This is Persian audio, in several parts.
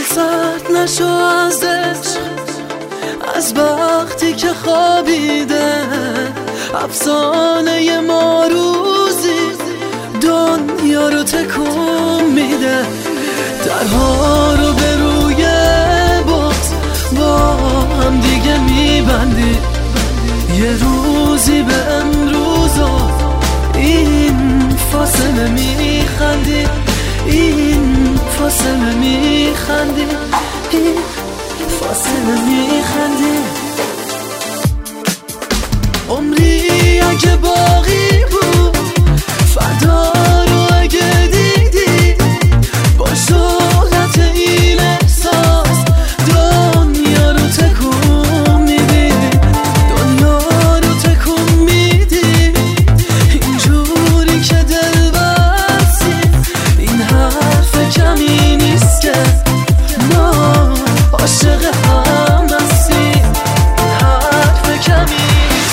سرد نشو از عشق، از وقتی که خوابیده افسانه ما روزی دنیا رو تکون میده. درها رو به روی بغض با هم دیگه میبندی، یه روزی به امروز و این فاصله میخندی، این فاصله میخندی، این فاصله میخندی. عمری اگه باقی بود فردا رو اگه دیدی، با شهرت این احساس دنیا رو تکون میدی، دنیا رو تکون میدی. اینجوری که دل بستی این حرف کمی نیست که ما عاشق هم هستیم، این حرف کمی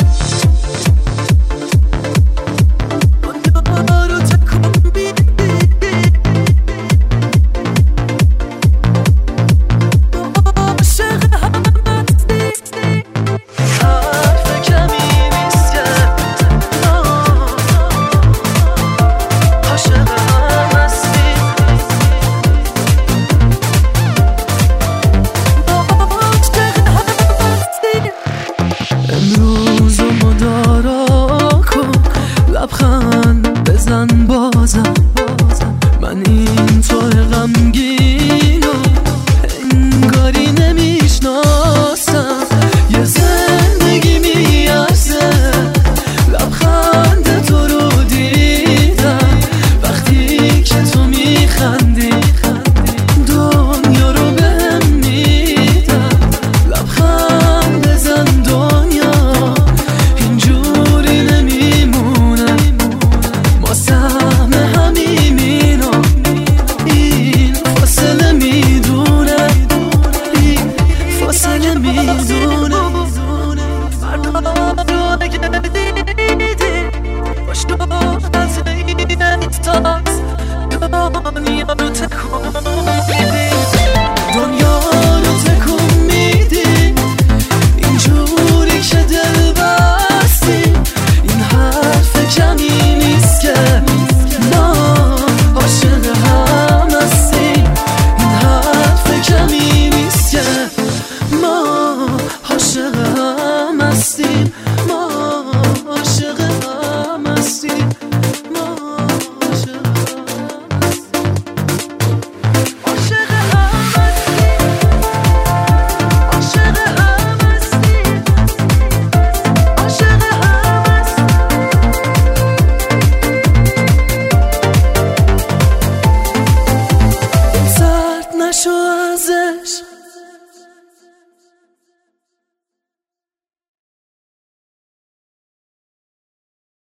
لبخند بزن بازم. من این تو غمگینو انگاری نمیشناسم، یه زندگی میارزه لبخند تو رو دیدم. وقتی که تو میخندی دنیا رو بهم میدم. لبخند بزن دنیا اینجوری نمیمونه، ما سهم همیم و این فاصله میدونه، این فاصله میدونه. فردا رو اگه دیدی با شهرت این احساس دنیا رو تکون